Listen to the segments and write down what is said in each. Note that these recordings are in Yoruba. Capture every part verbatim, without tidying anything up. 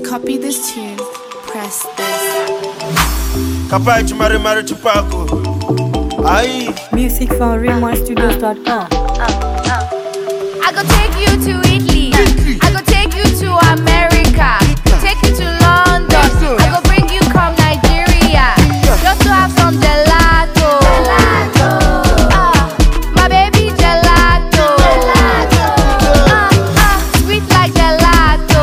copy this tune, press this. Kapai chumare mare chupaco. Aye. Music from Raymond Studios dot com. I go take you to Italy. I go take you to America. Take you to London. I go bring you come Nigeria. Just to have some gelato. Uh, my baby gelato. Uh, uh, sweet like gelato.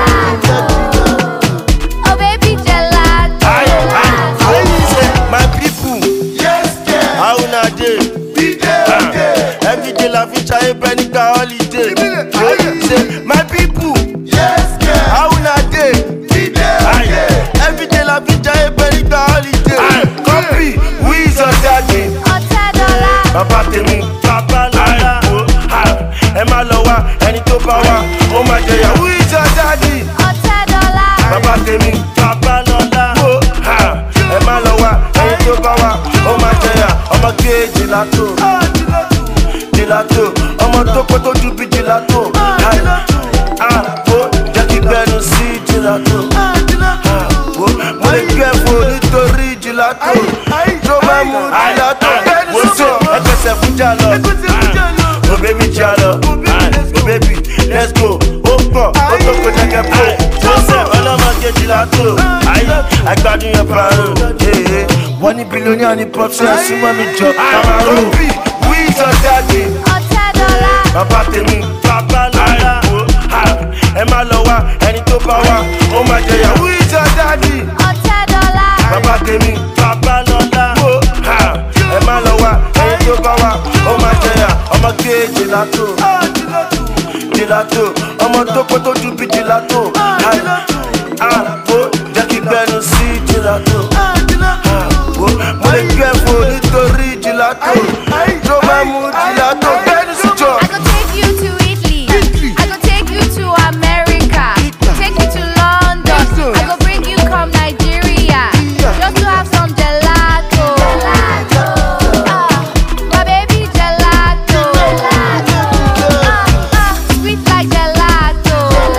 Oh baby gelato. Aye, aye, aye. My people. Yes, yeah. How una dey? Be there, Ah. there. Every day la fi try Benica holiday. Say, my people. Yes, yeah. How una dey? Be there, Aye. there. Every day la fi try Benica holiday. Aye. Copy, who is your daddy? Ọ̀tẹ̀ dọ́là. Bàbá tèmi, bàbá lọ́la. Ẹ má lọ wá, ẹni tó bá wá, ó máa jẹyà. Who is your daddy? Ọ̀tẹ̀ dọ́là. Bàbá tèmi, bàbá lọ́la. Ẹ má lọ wá, ẹni tó bá wá, ó máa jẹyà. Ọmọ gbé jìlátò, jìlátò. Ọmọ tó pẹ́ tó ju bí jìlátò. Àpò jẹ́ kí gbẹnu sí jìlátò. Mo lè kẹ́fọ́ nítorí jìlátò. Tó bá mú jìlátò. Mo sọ ẹgbẹ̀sẹ̀ fún jàlọ. Oh baby jalo, oh baby, let's go. Oh pọ̀, ó tó kó jẹ́kẹ́ pọ̀. Joseph ọlọ́mọge jìlátò. Ayé àgbàdo yẹn pààrọ̀. Wọ́n ní bílíọ̀nù ní pọ́pṣẹ́ súnmọ́ mi jọ Cameroon. Who is your daddy? Ọ̀tẹ̀ dọ́là. Bàbá tèmi, bàbá lọ́la. Ẹ má lọ wá, ẹni tó bá wá, ó máa jẹyà. Who is your daddy? Ọ̀tẹ̀ dọ́là. Bàbá tèmi, bàbá lọ́la. Ẹ má lọ wá, ẹni tó bá wá, ó máa jẹyà. Ọmọ gbé jìlátò, jìlátò. Ọmọ tó pẹ́ tó ju bí jìlátò. Àpò jẹ́ kí gbẹnu sí jìlátò. Mo lè kẹ́fọ́ nítorí jìlátò. Tó bá mú jìlátò, gbẹnu sí jọ. I go take you to Italy. I go take you to America. Take you to London. I go bring you come Nigeria. Just to have some gelato. Uh, my baby gelato. Uh, uh, sweet like gelato.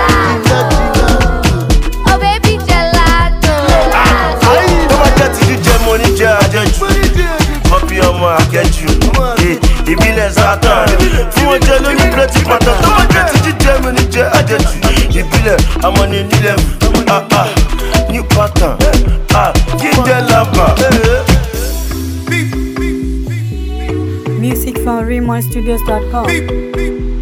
Oh baby gelato. Tó bá jẹ́ ti jíjẹ mo ní jẹ́ àjẹjù. Kọ́pì ọmọ akẹ́jù. Ìbílẹ̀ Satan. Fún wọn jẹ́ lórí pírẹ́tì pàtàkì. Tó bá jẹ́ ti jíjẹ mo ní jẹ́ àjẹjù. Ìbílẹ̀ ọmọ ní nílẹ̀ ní pátán. Jíjẹ lábà. Music from Raymond Studios dot com.